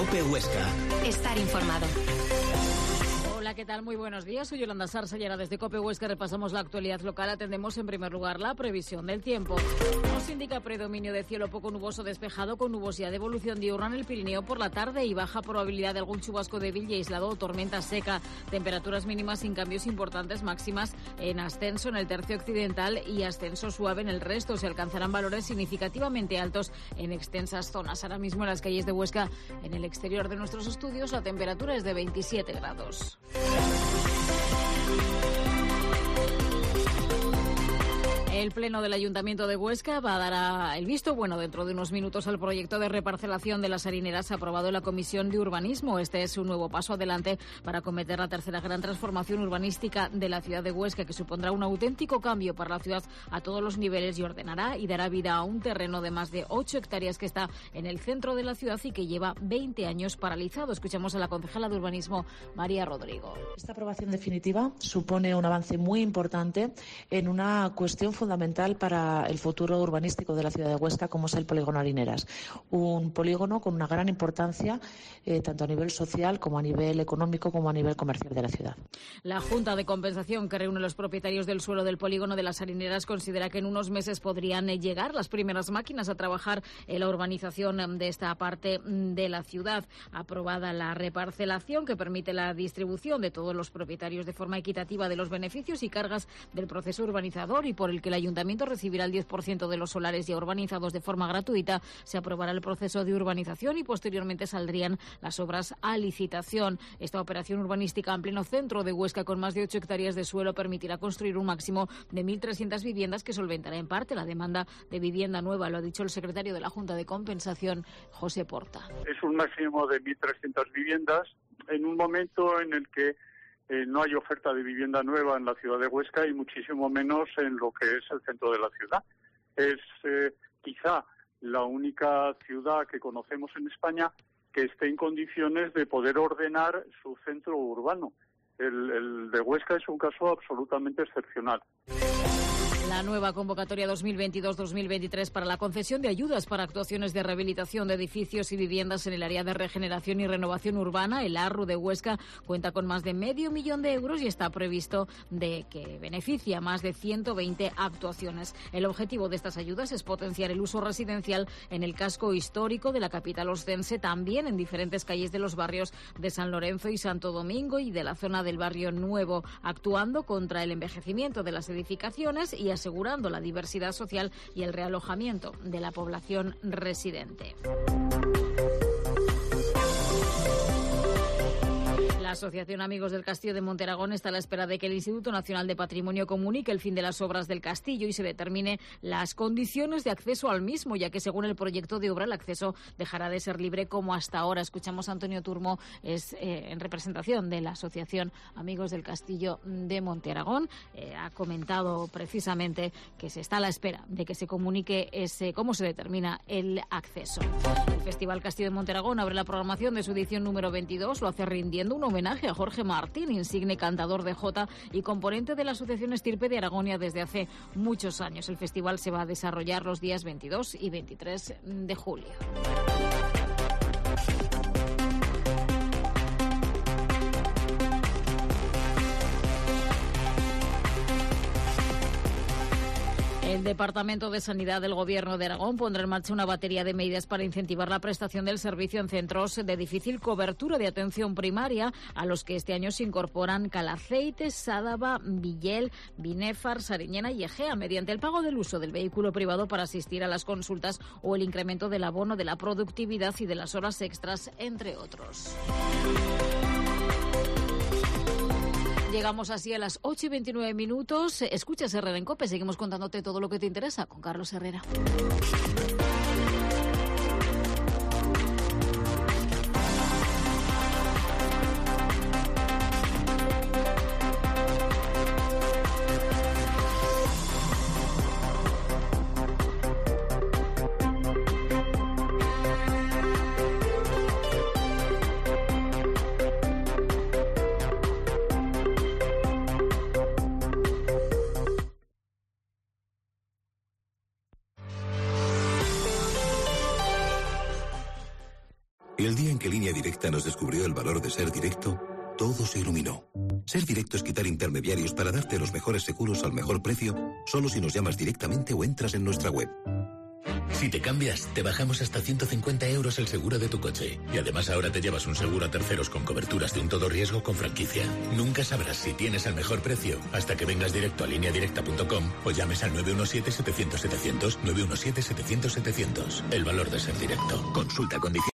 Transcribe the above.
COPE Huesca. Estar informado. Hola, ¿qué tal? Muy buenos días. Soy Yolanda Sarsa y ahora desde COPE Huesca repasamos la actualidad local. Atendemos en primer lugar la previsión del tiempo. Nos indica predominio de cielo poco nuboso despejado con nubosidad de evolución diurna en el Pirineo por la tarde y baja probabilidad de algún chubasco débil y aislado o tormenta seca. Temperaturas mínimas sin cambios importantes, máximas en ascenso en el tercio occidental y ascenso suave en el resto. Se alcanzarán valores significativamente altos en extensas zonas. Ahora mismo en las calles de Huesca, en el exterior de nuestros estudios, la temperatura es de 27 grados. El Pleno del Ayuntamiento de Huesca va a dar el visto bueno dentro de unos minutos al proyecto de reparcelación de las harineras aprobado en la Comisión de Urbanismo. Este es un nuevo paso adelante para acometer la tercera gran transformación urbanística de la ciudad de Huesca, que supondrá un auténtico cambio para la ciudad a todos los niveles y ordenará y dará vida a un terreno de más de 8 hectáreas que está en el centro de la ciudad y que lleva 20 años paralizado. Escuchamos a la concejala de Urbanismo, María Rodrigo. Esta aprobación definitiva supone un avance muy importante en una cuestión fundamental para el futuro urbanístico de la ciudad de Huesca, como es el polígono Harineras. Un polígono con una gran importancia tanto a nivel social como a nivel económico como a nivel comercial de la ciudad. La Junta de Compensación que reúne a los propietarios del suelo del polígono de las Harineras considera que en unos meses podrían llegar las primeras máquinas a trabajar en la urbanización de esta parte de la ciudad. Aprobada la reparcelación que permite la distribución de todos los propietarios de forma equitativa de los beneficios y cargas del proceso urbanizador y por el que el Ayuntamiento recibirá el 10% de los solares ya urbanizados de forma gratuita. Se aprobará el proceso de urbanización y posteriormente saldrían las obras a licitación. Esta operación urbanística en pleno centro de Huesca con más de 8 hectáreas de suelo permitirá construir un máximo de 1.300 viviendas que solventará en parte la demanda de vivienda nueva. Lo ha dicho el secretario de la Junta de Compensación, José Porta. Es un máximo de 1.300 viviendas en un momento en el que no hay oferta de vivienda nueva en la ciudad de Huesca y muchísimo menos en lo que es el centro de la ciudad. Es quizá la única ciudad que conocemos en España que esté en condiciones de poder ordenar su centro urbano. El de Huesca es un caso absolutamente excepcional. La nueva convocatoria 2022-2023 para la concesión de ayudas para actuaciones de rehabilitación de edificios y viviendas en el área de regeneración y renovación urbana, el ARRU de Huesca, cuenta con más de $500.000 de euros y está previsto de que beneficia más de 120 actuaciones. El objetivo de estas ayudas es potenciar el uso residencial en el casco histórico de la capital oscense, también en diferentes calles de los barrios de San Lorenzo y Santo Domingo y de la zona del Barrio Nuevo, actuando contra el envejecimiento de las edificaciones y asegurando la diversidad social y el realojamiento de la población residente. La Asociación Amigos del Castillo de Monteragón está a la espera de que el Instituto Nacional de Patrimonio comunique el fin de las obras del castillo y se determine las condiciones de acceso al mismo, ya que según el proyecto de obra el acceso dejará de ser libre como hasta ahora. Escuchamos a Antonio Turmo, es en representación de la Asociación Amigos del Castillo de Monteragón. Ha comentado precisamente que se está a la espera de que se comunique cómo se determina el acceso. El Festival Castillo de Monteragón abre la programación de su edición número 22, lo hace rindiendo un homenaje a Jorge Martín, insigne cantador de jota y componente de la Asociación Estirpe de Aragonia desde hace muchos años. El festival se va a desarrollar los días 22 y 23 de julio. El Departamento de Sanidad del Gobierno de Aragón pondrá en marcha una batería de medidas para incentivar la prestación del servicio en centros de difícil cobertura de atención primaria, a los que este año se incorporan Calaceites, Sádava, Villel, Binéfar, Sariñena y Egea, mediante el pago del uso del vehículo privado para asistir a las consultas o el incremento del abono de la productividad y de las horas extras, entre otros. Llegamos así a las 8:29. Escuchas Herrera en COPE. Seguimos contándote todo lo que te interesa con Carlos Herrera. Y el día en que Línea Directa nos descubrió el valor de ser directo, todo se iluminó. Ser directo es quitar intermediarios para darte los mejores seguros al mejor precio, solo si nos llamas directamente o entras en nuestra web. Si te cambias, te bajamos hasta 150 euros el seguro de tu coche. Y además ahora te llevas un seguro a terceros con coberturas de un todo riesgo con franquicia. Nunca sabrás si tienes el mejor precio hasta que vengas directo a lineadirecta.com o llames al 917-700-700, 917-700-700. El valor de ser directo. Consulta condiciones.